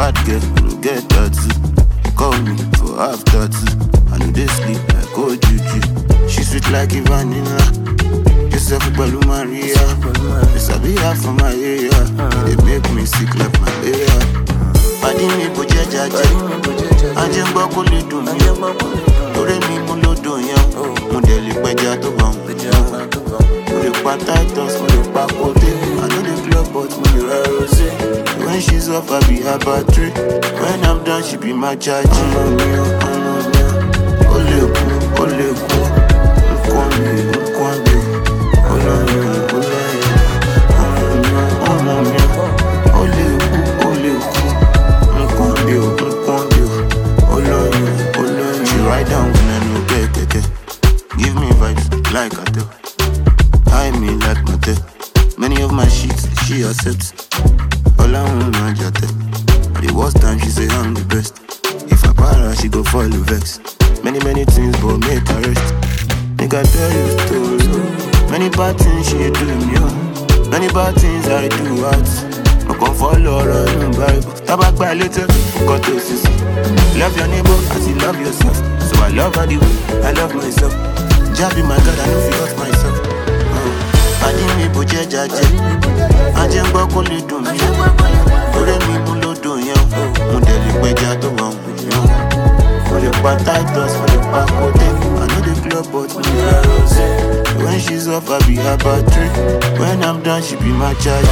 bad girl, no get tattoo. Call me for after two. I know they sleep like old juju. She sweet like a vanilla. Yourself Balu Maria. This I be half from my area. They make me sick like malaria. Padi mi boje jaje. Anje mbako le dun mi. Ore mi mo lo dun yan. Mo de le peja to ban. Mo le pa Titus, mo le pa Kote. I know the club but mo le ra rose. When she's off I be her battery. When I'm done she be my charge. Ole ku, nkwande. She ride down when I no get keke. Give me vibes like a tell. High me like my tail. Many of my sheets she accepts. All I want my jate. The worst time she say I'm the best. If I para she go fall the vex. Many things but make her rest. Nigga tell you story. Many bad things she do me. Many bad things I do out. I come follow her in the Bible. Tabak by later, got to see. Love your neighbor as you love yourself. So I love her the way I love myself. Jab be my God, I know if you hurt myself. I didn't me boje jaje. Anje mbako le dun mi. Ore mi mo lo dun yan. Mo de le peja to ban. Mo le pa Titus, mo le pa Kote. I know the club but mo le rose. When she's off I be her battery. When I'm done she be my charge.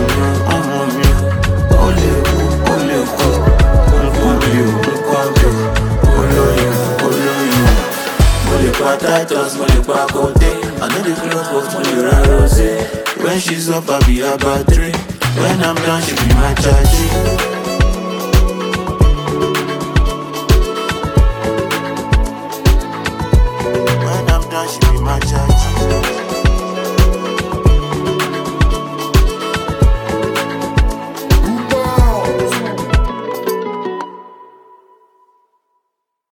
Titus, money pa Kote. I know the club but mo le ra rose. When she's up I be her battery. When I'm done she be my charge.